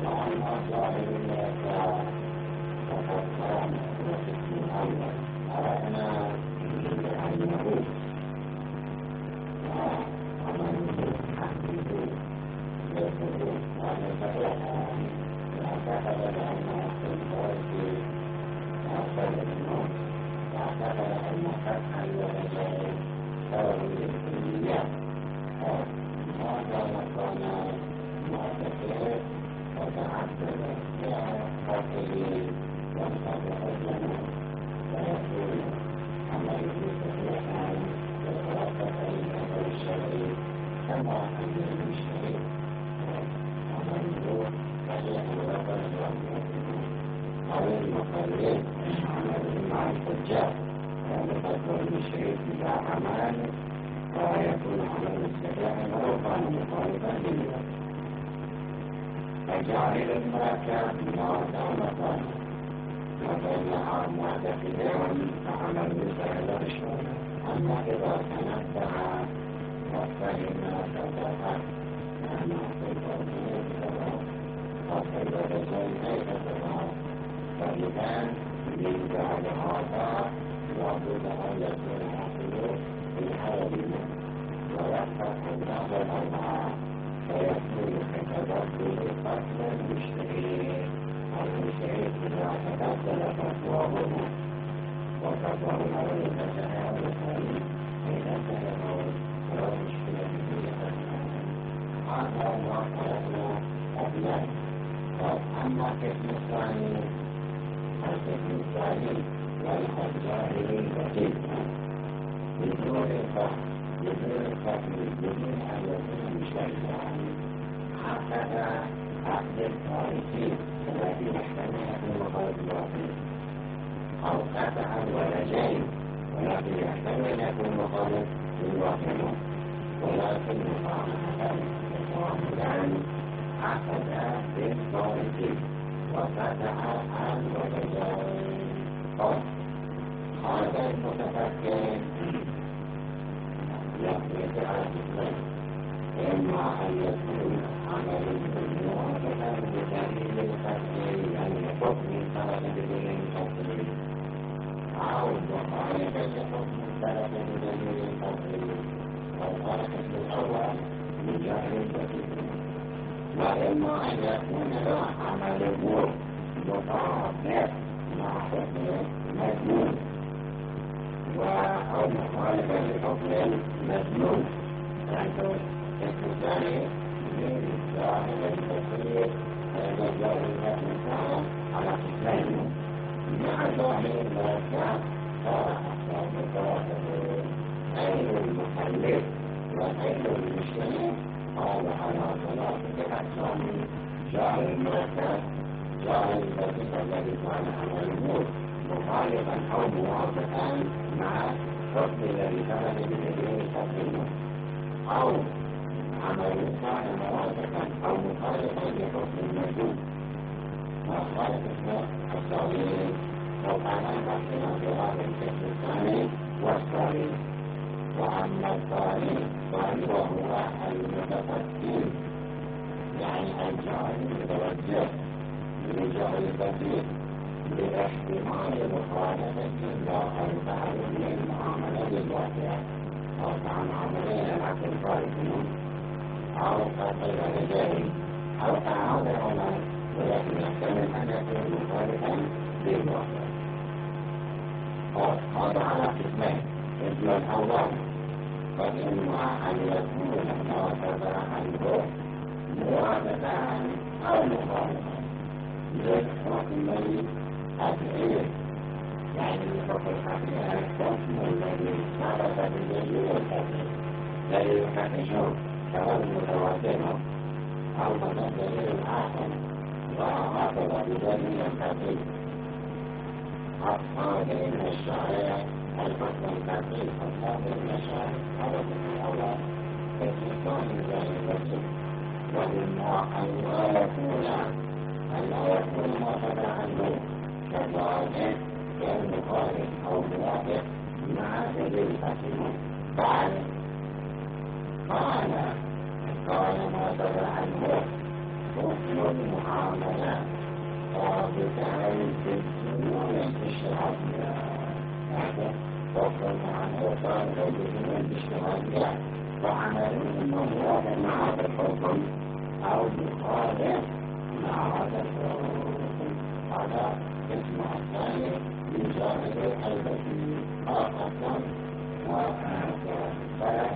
وأما ظاهر الآثار فقد كان القسم الأول أردنا أنه وعمله حقه يقول ونتبعه واعتقد أنه في الفرق واعتقد الموت واعتقد أن فتح الولدين تروي الكلية وهذا كان معتقد وتعدد خاطري وانتبه ويقول عمله صحيحا وتوقف إلى الشريك كما أن المشترك عمله صحيح وقد أو المقلد عمله مع الحجاج ومقدر المشترك إلى عمل ويكون عمل الصحيح ولو كان مخالفا لله فجعل المركب ما دام قال وبينها معتقدان فعمل سهل الشرع أما إذا تنبع وفهم فتفهم أما في التوحيد وفي الرجل كيف تفهم فإذا من بعد هذا لابد أن يكون عقله في حالنا ويفتح النظر الأربعة فيكون كتدبر قتل المشترك إذا تبدل فتواه وفتواه الأول فسهل الثاني فإذا سهل فلا مشكلة فيه هذا ما قلنا قبلا أما القسم الثاني والحجاج البديل بدون الفهم بدون الفهم بدون أن يكون شيئا هكذا عقد الخارجي الذي يحتمل أن يخرج الواقع أو قطع الولدين ولكن يحتمل أن يكون مخالف للواقع ولكن مقامة يتواصلان عقد بالخارجي وقطع الولدين هذا المتفكر يقضي على الاثنين إما أن يكون عمل موافقا بدليل القتل أن يحكم ترك بدليل القتل أو مخالفا لحكم ترك بدليل القتل والقتل الأول بجهل البديل وإما أن يكون له عمل مطابق مع حكم مجنون أو مخالفا لحكم مجنون الثاني من ظاهر التفسير يجعل الإنسان على قسمين مع ظاهر الإنسان فأحسن متواصل أين المخلف وأين المشترك قال على ثلاثة أقسام جاهل الإنسان جاهل الإنسان الذي كان على الموت مخالفا أو موافقا مع حكم الذي ثبت بدليل حكم أو عمل كان موافقا أو مخالفا لحكم الموجود وخالف الصغير لو كان بحثنا في هذا القسم الثاني والصغير وأما الثاني وهو المتفكر يعني الجاهل المتوجه لجهل البديل باحتمال مخالفة لا الفعل للمعاملة بالواقع أو كان عمليا العقل الخارجي أو قتل رجال أو تعاون عمل ولكن يحتمل أن يكون مخالفا بالواقع هذا على قسمين القسم الأول فإما أن يكون ما تبع عنه موافقا أو مخالفا للحكم الحقيقي يعني الحكم الحقيقي الحكم الذي ثبت بدليل الحقيقي دليل الحقيقي كمان متواتر أو دليل آخر وهكذا بدليل الحقيقي هذا من الشرائع الحكم الحقيقي هذا من الشرائع هذا من الأول استثناء ذلك ومما أن لا يكون ما تبع عنه كذلك كالمخالف أو موافق مع دليل الحكيم بعد قال ما تبع عنه حكم المعاملات بتعرف الجنون الاشتراكية هذا وصل معنا وصار الجنون الاشتراكية وعملوا الموضوع مع هذا الحكم أو مخالف مع هذا الحكم هذا اسم الثاني من جانب التي أصلا وثلاث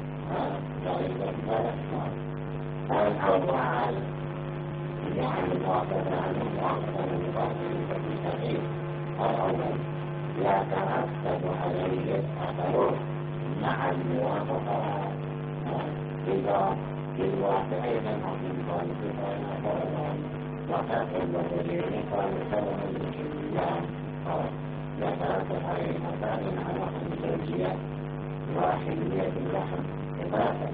الأول يعني المعتبر عن المعتبر المباشر بالتحقيق الأول يترتب عليه الأثر مع الموافقة إذا في الواقع يجمع من ذلك فإن أثرهم وتقل الذين قالوا سبب الإسلام يترتب عليه مثلا على الزوجية وحلية اللحم إضافة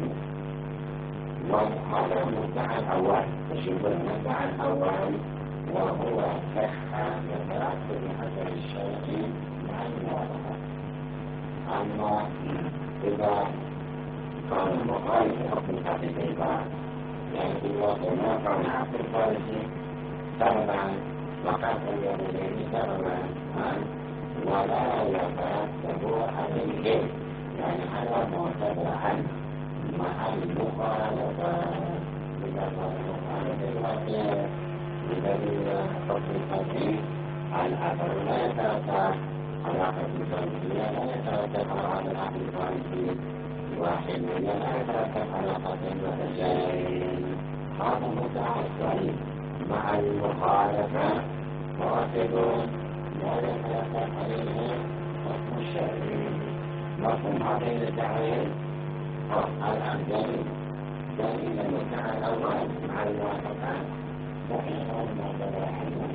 وهذا المدعى الأول تشوف المدعى الأول وهو صحة يترتب حسب الشرعي مع الموافقة أما إذا كان المخالف حكم الحقيقة يعني في الواقع ما كان حق الخارجي سببا وقف اليدين سببا ولا يترتب عليه يعني هذا معتبر عنه مع المخالفة إذا كان المخالفة الواقع بدليل حكم الحقيقي الأثر لا يترتب علاقة الزوجية لا يترتب على العقل الخارجي واحد لا يترتب علاقة الزوجين هذا مدعى الثاني مع المخالفة مراتب لا يترتب عليه حكم الشرعي مفهوم هذه التعريف الآن دليل المدعى الأول مع الموافقة صحيح المعتبر عنه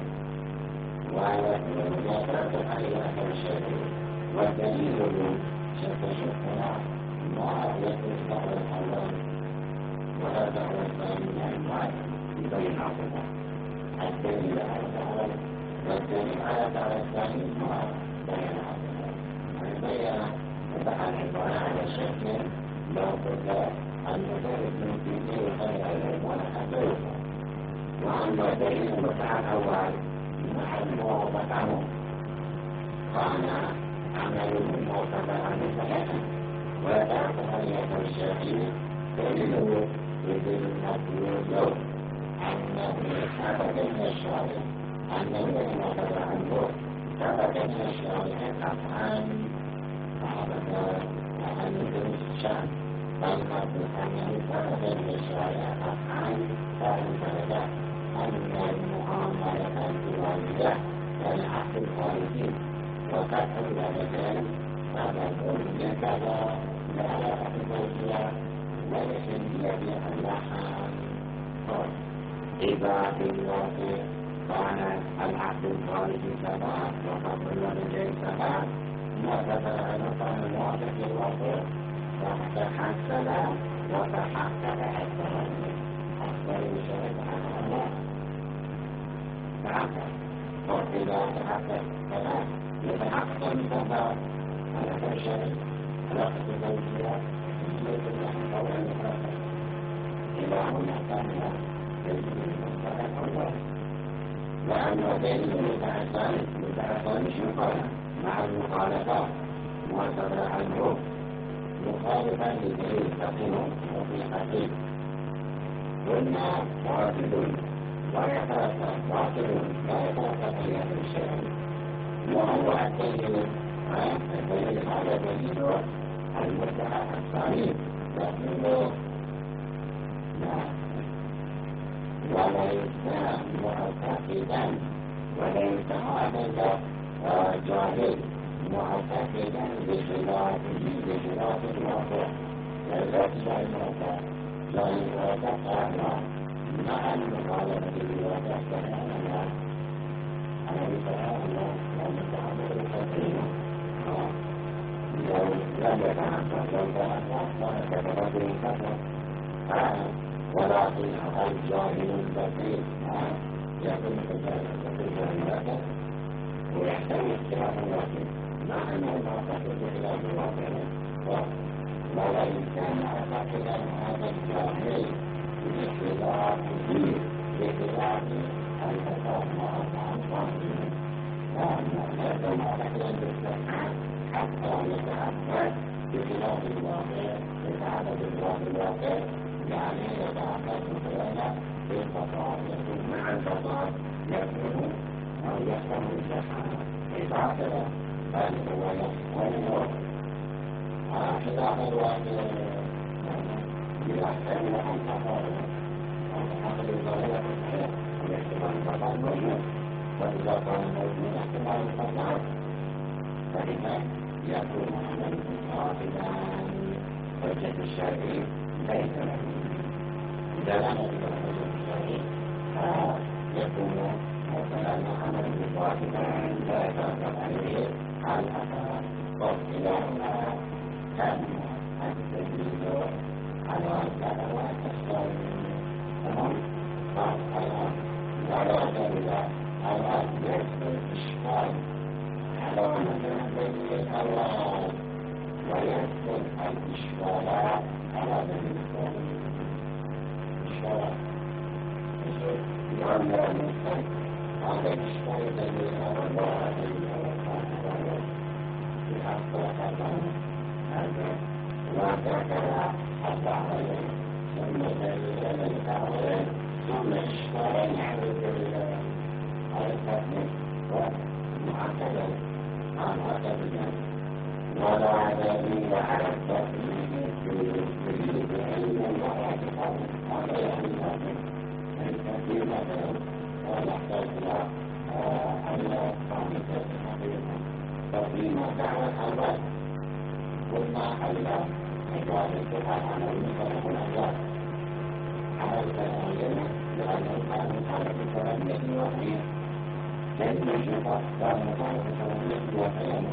ويترتب عليه أثر الشرعي والدليل ستشوفنا ما يترتب الأول ولا دعوة الثاني يبين عقبه الدليل على الأول والدليل على الدعوة الثاني ما بين عقبه بين وضع العبارة على شكل لو قلت المدرس من فيه خير العلم ولا وأما دليل المدعى الأول مع الموافقة كان عمله معتبر عنه صحيحا ويترتب عليه أثر الشرعي دليله يدل المطلوب أنه ثبت من الشارع أنه معتبر عنه ثبت من الشارع قطعا وهذا أن يدرس الشأن بل قد أنه ثبت من الشارع قطعا فإن أن المعاملة الوالدة للحق الخارجي وقطع الوالدين سبب لكذا لا الزوجية والحلية اللحم إذا في الواقع كان العقد الخارجي سبب وقطع الوالدين سبب معتبر كان موافق الواقع فتحصل وتحقق التوالي أفضل شرط على الله تحقق وإذا تحقق فلا يتحقق السبب على كل شيء علاقة الزوجية يجب أن تكون مفرقة إلى هنا كاملة يجب المصطلح الأول وأما دليل المتعثر شنقل مع المخالفات معتبر عنه مخالفا لدليل فقه وفي حقيق قلنا باطل لا يترتب عليه الشيء وهو الدليل على دليل المدعى الثاني لكنه وليس معتقدا وليس هذا جاهل معتقدا بخلاف الواقع لذلك لا يتوقع مع المخالفة بالواقع كهذا على مثال والمتعامل الخطير لو لم يتعامل لو تعامل كتبته الفترة ولكن الجاهل البسيط يكون كتبته الواقع ويحتوي اختلاف الواقع مع أنه معتقد بخلاف الواقع وليس معتقدا هذا الجاهل بخلافه بخلاف الفساد وأطعم صاحبه لا يكون معتقدا بالاستثناء حتى يتأكد بخلاف الواقع يتعدد الواقع يعني يتأكد مثلا بالفساد يكون مع الفساد يكون أو يحكم بالجحا إذا بل هو يحكم على خلاف الواقع يحتمل أن تقول أخذ الظاهرة الصحيح والاحتمال الفساد موجود وإذا كان موجود احتمال الفساد فإذا يكون عمل قاطبا حجة الشرعي ليس له إذا لم يكن حجة الشرعي فيكون مثلا عمل قاطبا لا يترتب عليه الأثر إلى هنا كان التدليل على الدعوات الشرعية تمام ولا يدل على يحصل إشكال على مثلا دليل الأول ويحصل الإشكالات على دليل الثاني إشكالات لأن المستقبل هذا الإشكال دليل الأول ودليل الأول في حق هذا وذكر الدعوين ثم دليل الأول ثم إشكال على الدليل على التثبيت ومعتدل عن معتدل ولا دليل على التثبيت في علم واعتقاد هذا يعني التثبيت مثلا يحتاج إلى أن تعمل تقديم دعوة الرد قلنا إلى عبادة عن المثل والأجزاء على التأمين لأنه كان مطالب التأمين وحيد لأن الشيطان كان مطالب التأمين وحيد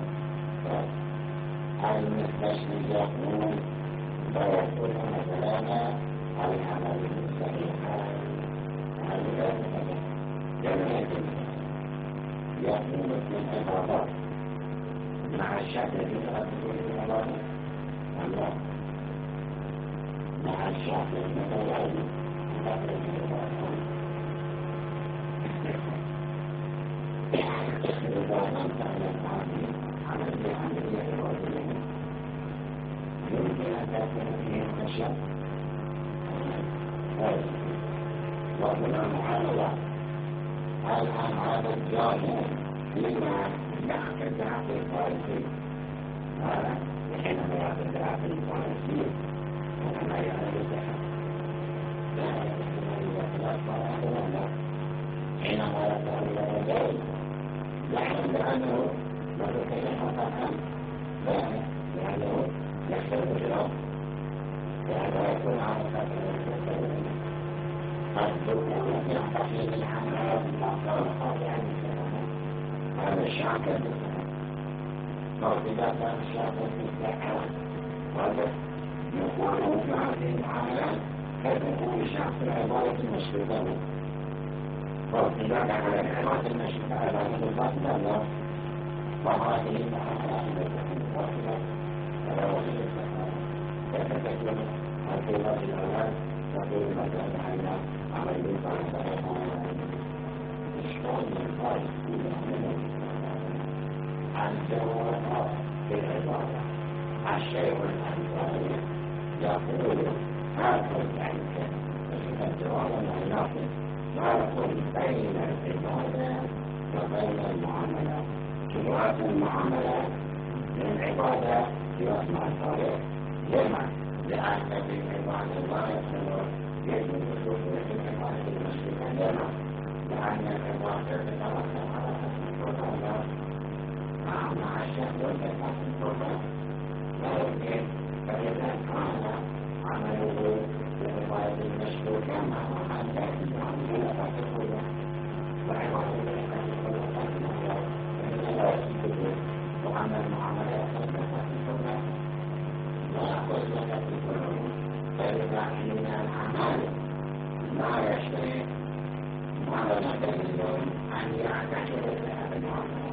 المستشفى يقول ويقول مثلا العمل الصحيح هذا جميع يقول في العبادات مع الشعب الذي تقدم في العبادات الله مع الشعب الذي تقدم في العبادات إذا لم تعلم عملية الوزن يمكن أن تكون فيه الخشية وهنا محاولة الآن هذا الجاهل فيما يعتد عقل الفارسي حينما يعتد عقل الفارسي وما يعتد السحر لا يعتد حينما يعتد الرجال يعلم بأنه لا تستطيع أن لأنه يحتاج الأرض لأنه يكون على خاطر فالدكتور يعتقد الحمام الأفضل الخاطئ عن السلامة هذا الشعب فإذا كان الشعب يستحق هذا يقول في هذه المعاملات كيف الشعب في العبارة المشروطة فإذا كان العبارة المشروطة عبارة الباطلة وهذه المعاملات التي تكون على وجه السلامة كيف تكون الكلمات الأولاد تقول مثلا على عمل الفارسة إشكال الفارس عن جواب في العبارة الشيء الأنصاري يقول هذا عنك الجواب العناصر فرق بين العبادة وبين المعاملات جواب المعاملات للعبادة يسمع الطريق لما؟ لأن في العبادة لا يصير يجب الوصول في العبادة المشركة لما؟ لأن العبادة تتوقف على حسب مع الشهوة والتفاصيل لا يمكن فإذا كان عمله بالعبادة المشروكة معه حتى يكون فتقول وعبادة المشروكة فإن لا يمكن وأن المعاملات التفاصيل لا يقول لك تقول فإذا حين الأعمال لا يشتري ولا دليل أن يعتقد بهذا المعاملة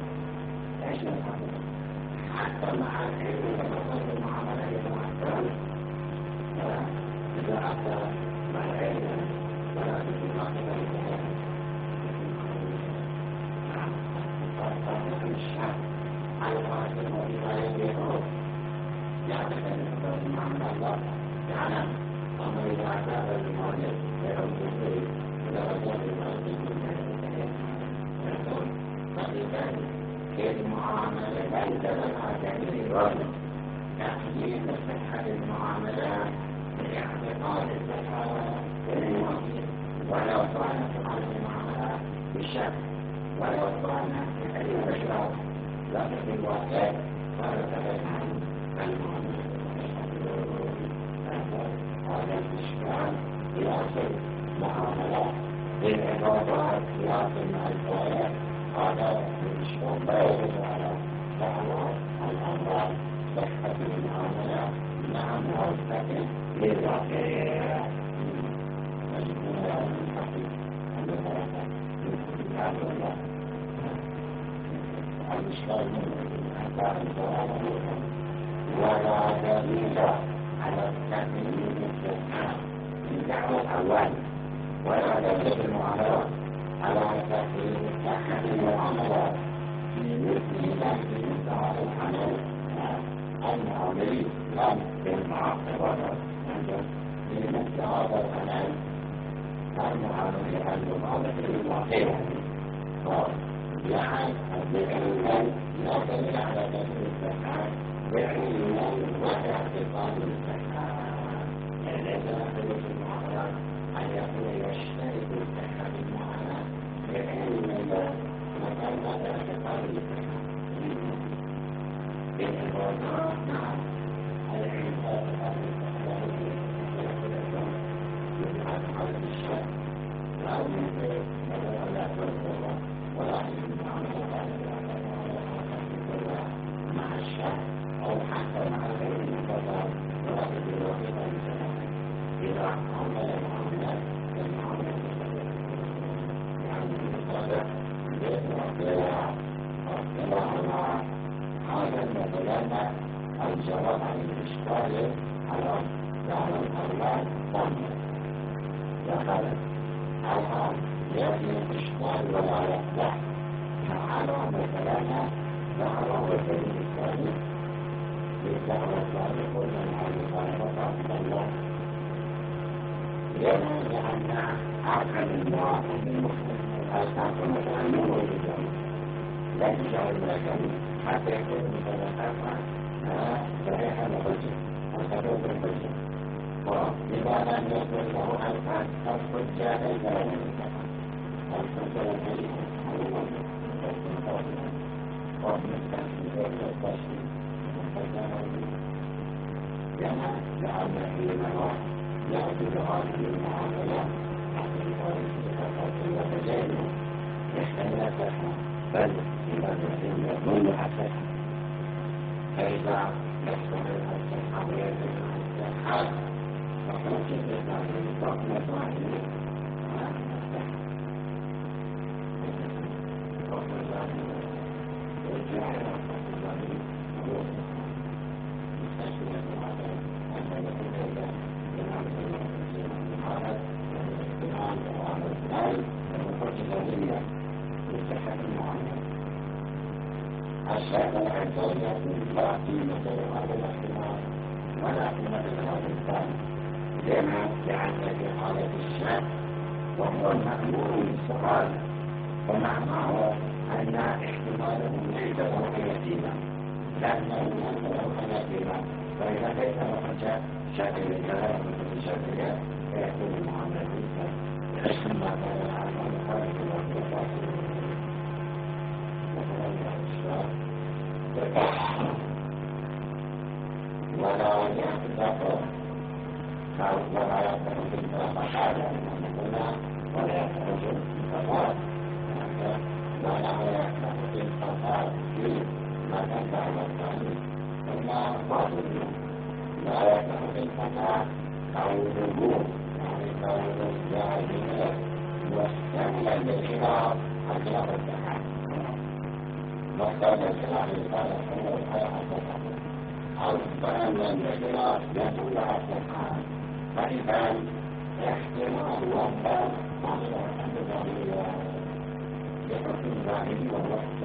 حتى مع العلم تتصل المعاملة يتمثل إذا أتى مع العلم ولا تجد تحديد صحة المعاملات باعتقاد الصحة والمواطن ولو كانت هذه المعاملات بالشك ولو كانت في أي مشروع لكن في الواقع صارت عن المعاملات هذا الإشكال يصل معاملات بالعبادات يصل مع الفوائد هذا الإشكال لا يجب على دعوة الأمراض صحة المعاملة مع موافقة للواقع مجموعة من حقيقة المباركة من الله الإشكال من أحكام الفوائد ولا دليل على التأمين الصحة من دعوة الأول ولا دليل المعاملات على تأمين صحة المعاملات في مثل ذلك المستوى الحمل المعاملي لم بالمعاقبات في مثل هذا الحمل المعاملي المعاملة الواقعية يعني الدليل لا دليل على تأمين الصحة بعلم واعتقاد الصحة ليس يختلف المعاملات أن يكون يشترك الصحة بالمعاملات بعلم وكلمة اعتقاد الصحة بالعبادات نعم العبادات يجعل على الشك لا يمكن ولا تنظر ولا يمكن مع الشك أو حتى مع غير المتضاد ولا بالواقع الإنسان إذا عمل المعاملات المعاملات يعني المتضاد بالواقع اطلاعنا هذا المتضاد الجواب عن الإشكال على الأولاد ضمن وقال الآن يأتي الإشكال ولا يصلح على مثلا دعوة والدليل الثاني بالدعوة الصادقون عن المخالفة الله لأن عقل المواطن أساسا مثلا موجودا لا يجعل المكان حتى يكون متلقفا صحيحا وبجر وسبب البجر ولماذا لم يكن له ألفاظ الحجة ليس له الحجة الحديثة لأن حينما يعبد هذه المعاملات يحتمل فتحة بل لماذا يكون فتحة فإذا يحتمل الفتحة ويجب الفتحة فممكن أن يكون ظاهرا الشيء العزيزة لا قيمة لهذا الاحتمال ولا قيمة لهذا الثاني لأن في حالة الشك وهو المأمور بالسؤال ومعناه أن احتماله ليس له يتيما لأنه ليس له يتيما فإذا ليس له شك للكلام المتشابهة فيكون المعاملة بالنسبة ما كان عنه خارج الوقت ولا يحدث ولا يخرج الفساد ولا يخرج الفساد ولا يخرج الفساد في ما تنفع الثاني ثم باطل لا يخرج الفساد أو الوجود يعني كون الجاهلية مستملا للخلاف أجرب التحقق مختار الخلاف قال حمود حياة أو فأن الخلاف يدل على التحقق فإذا احتمال وضع بحكم الظاهر والوصف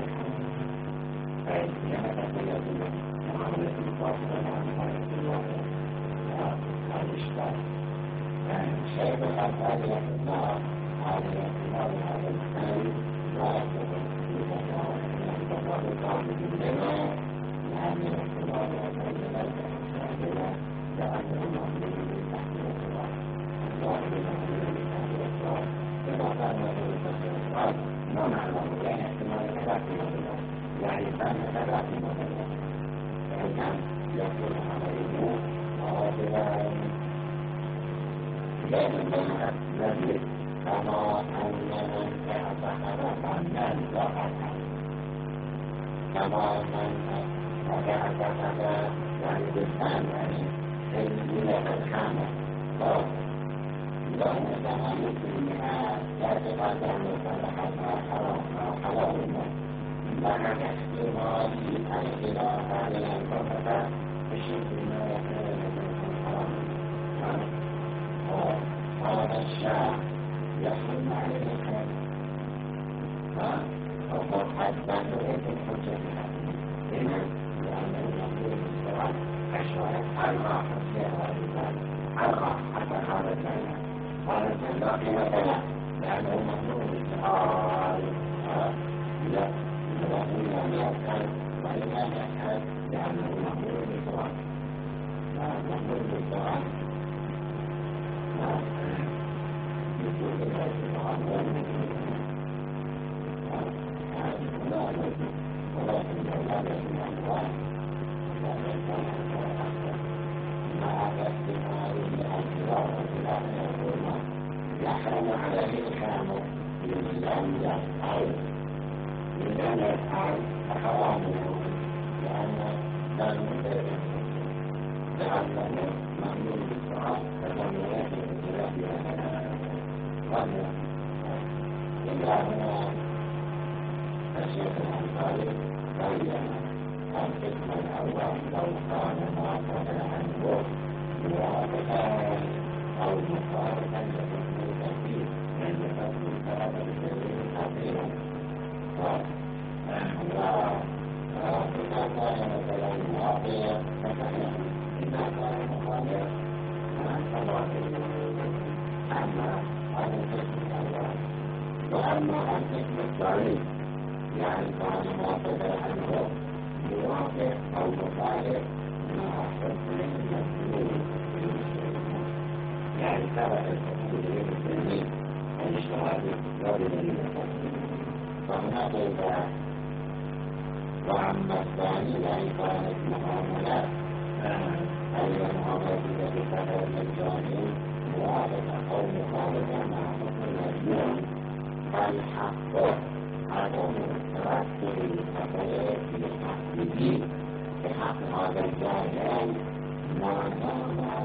فإنما تتميز معاملة الفاصلة عن حالة الواقع الإشكال شيء الأفعال يحضر على اعتبار هذا المثال لا يستطيع يتطابق بالجمع لأن الاعتبار الأفعال لا يستطيع لأنه مأمور تحت الأسرار الظاهر مأمور تحت الأسرار كما قال رسول الله صلى الله عليه وسلم ما معنى يعني احتمال ثلاث مرات يعني كان ثلاث مرات فإذا يكون عليه عاطلا لأننا نجد كما أن من اعتقد أن الوقت كما من اعتقد يعني بالكامل يعني إلى الكامل لأن كما يمكنها اعتقاد أن صلحتها حرام أو حلال لأن احتمال الخلاف على الفقه بشيء ما يكون من حرام هذا الشاع يحرم عليه الخير وقد حتى نريد الحجة هنا لأنه يقول بالسؤال أشعر ألغى حسيها لذلك ألغى حتى هذا الكلام هذا الكلام مثلا لأنه ممنوع بالسؤال لا لأنه يحتاج وإلا يحتاج لأنه ممنوع بالسؤال ممنوع بالسؤال يحرم عليه الكامل لم يفعل لم يفعل حرامه لأنه ممنوع بالسؤال فلم يأتي إلا هنا الشيخ الأنصاري بين القسم الأول لو كان معتقدا عنه موافقا أو مخالفا لحكم التكليف من حكم السبب الدليل خطيرا وإذا كان مثلا معطيا فكان إذا كان مخالفا أما هذا القسم الأول وأما القسم الثاني يعني كان معتقدا عنه موافق أو مخالف مع حكم المسلمين يعني ترك الحكم للمسلمين والاجتهاد لدليل الحكم فهناك إذا وأما الثاني يعني كانت معاملات أي المعاملات التي كانت الجانب موافقة أو مخالفة مع حكم المسلمين فالحق عدم ترتب الخطأ في حق الدين في حق هذا الجانب ما دام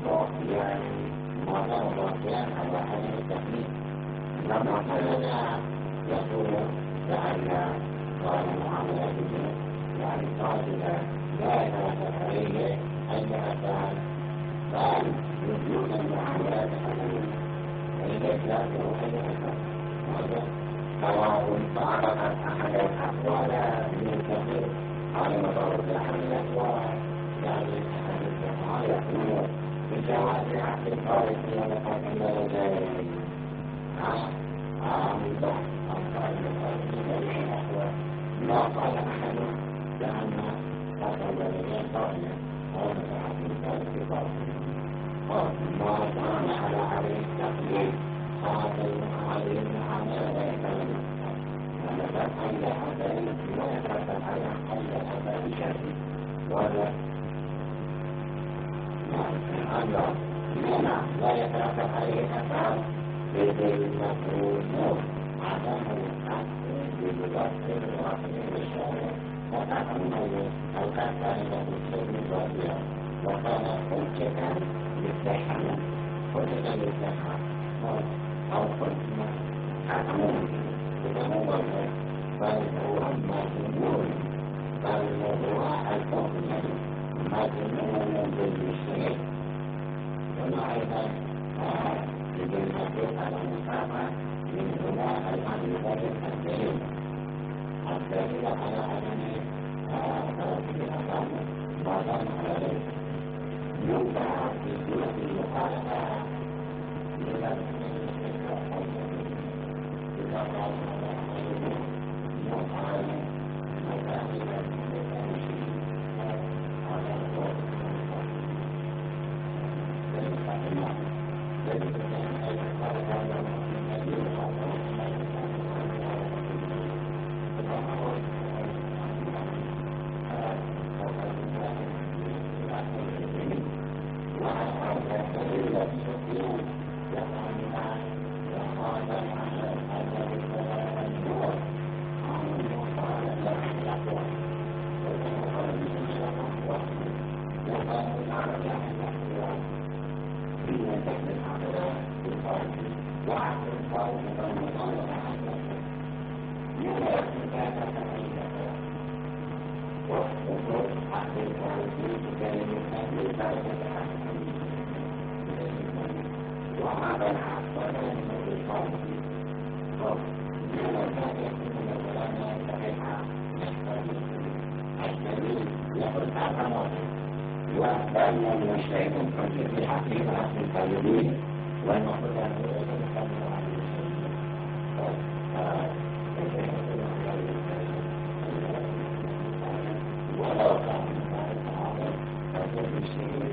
باقيا على عدم التكليف لما كان يقول لأن قال معاملات الجنس يعني قاتلة لا يتوقف عليه أي أفعال بل وجود المعاملات الحقيقية والإسلام أي أفعال سواء تعرفت أحد الأقوال من كثير على مدار أحد الأقوال يعني أحد الأقوال يقول بجواز عقد الفارق ولقد لديه بالبحث عن قائد الفارق لديه الأقوال لا قال أحد لأن قاتل لديه قائلا أو عقد الفارق باطل ما كان على عليه التقليد قاتل عليه المعاملة لا يتلم ولقد قل حتى لا يترتب على قل حتى بشكل وهذا نعم لا يترتب عليه أفعال بالمفروض عدم الحق بالوقت الواقع بالشارع وتعلمه أو كان له السلم الواقع وكان حجة للصحة حجة للصحة أو حكم حكم بتنوع بل هو مجنون بل هو الحكم مجنون بالمشرك وما أيضا بالمفروض على المسافة من هنا الأمر ذلك الدليل الدليل على أنني تركت الأقام ما دام على ذلك يوضع في سورة المخالفة إلى إذا قال وأن المشرك الحجة في حقيقة القلبين والمقصود أن ولو كان فهو بشيء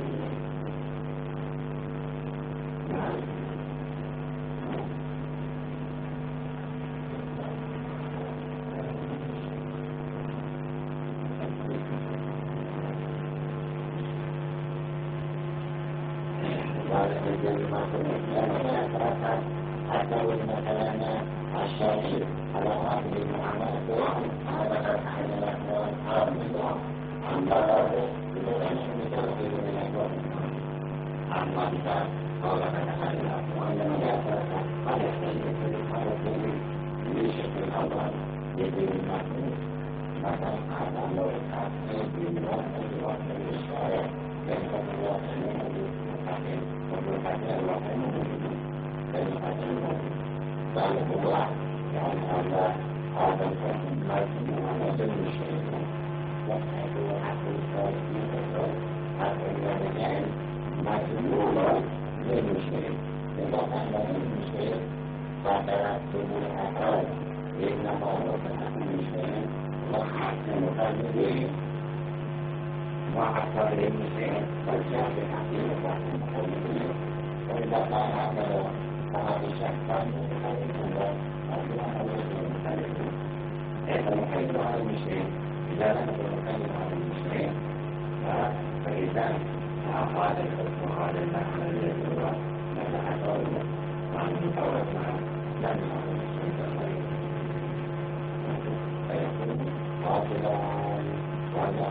أتوا مثلا الشافعي على أهل المعاملة هذا أحد الأحوال الأربعة أما بدون مثال من الأحوال أما إذا قال أحد الأحوال لما يأتي قد يحتاج إلى الحالة بشكل أول يجب المحمود مثلا هذا لو الحاكم بالواقع الواقع الشارع ينفذ الواقع الموجود وبالحاجة الواقع الموجود قال هو يعني هذا الحكم ما يكون شيء وحده حتى الصالحين حتى الوالدين ما يكون غير شيء إذا كان غير شيء فترتب الأفعال إنما هو كل شيء وحتى المقلدين وحتى المشيء فالجاء بحقيقة المقلدين وإذا كان هذا فهذا الشخص إذا نحيط على المشرين إذا لم نتكلم على المشرين فإذا قال الحكم قال النحن الذي هو نحن حصلنا وعن المطورة لم يكن المشرين فيكون باطلا ولا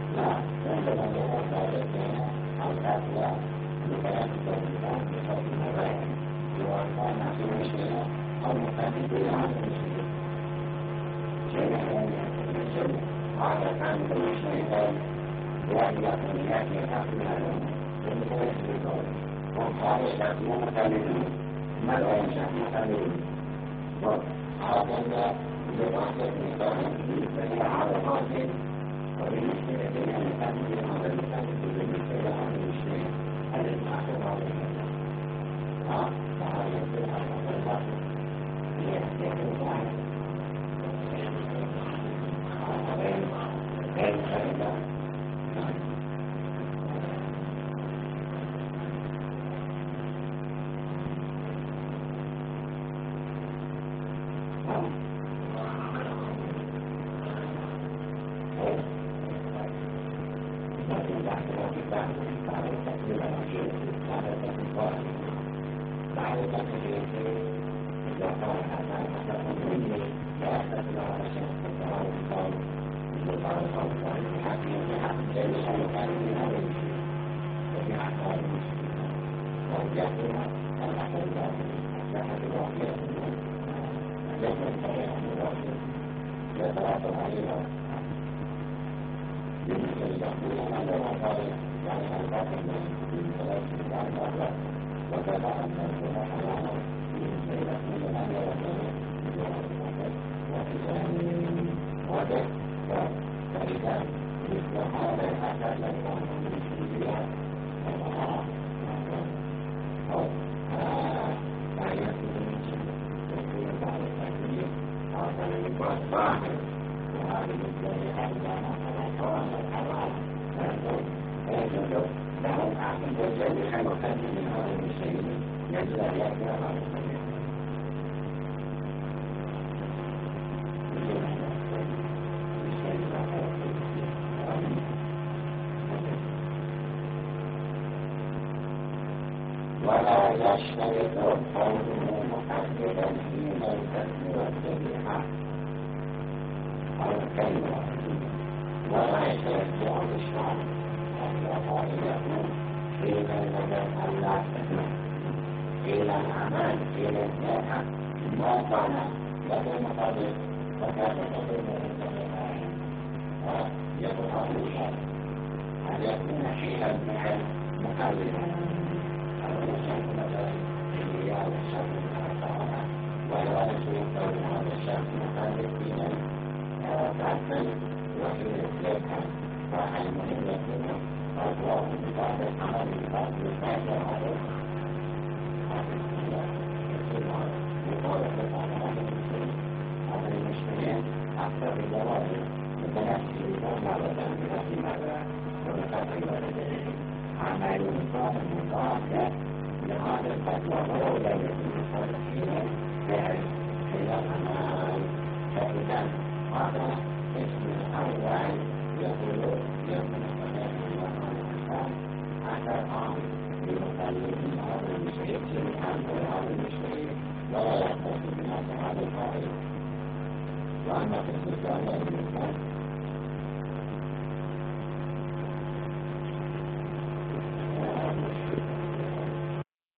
لا عندما يتحدث عن الأخلاق بثلاثة أوقات بصوت المبادئ وأربعة في المشكلة أو مقابلين عن المشكلة جميع هذا كان المشكلة وأن يكون يأتي أخلاق من غير الدول وخارج مقابلين ما لا ينشأ مقابلين وهذا لغاية نظام فهي على غاية وبالنسبة إلى المقابلين هذا المقابل بالنسبة إلى هذا المشكلة هذا الآخر هذا المقابل فهذا يكون على الأرض يكون على غير خير ولا يشترط كونه محددا حين الكسب والسبيحة أو الكلمة ولا يشترط الشرع الوقائع حين الندم أن لا تسمع حين الأمان حين الزيادة ما كان لدى مقابل فكان تقوم يبقى الشرع أن يكون حين الفعل مقابلا ولا يشرك هذا الشخص مخالف إلى تعمل وحين الزكاة فالمهم يكون الله بعد العمل بعد الفعل هذا المشكلة أكثر الجواب متناسب ومعرضا بماذا ومتابع والدين عمل صالح مضاعف لهذا الفتوى ولو لم يكن صالحين فعل إلى الأمان فإذا هذا اسم الأول يقول يكون صالحا وعلى الإسلام حتى الآن بمقلد هذا المشرك جميعا وهذا المشرك ولا يقتصد بناس هذا القائل وأما في الإسلام